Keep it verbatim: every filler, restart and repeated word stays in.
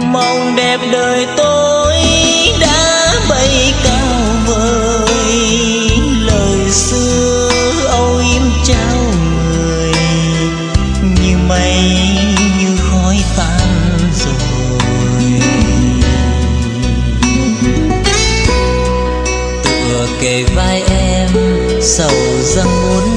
mong đẹp đời tôi đã bay cao vời, lời xưa âu yếm trao người như mây như khói tan rồi. Tựa kề vai em sầu rằng muốn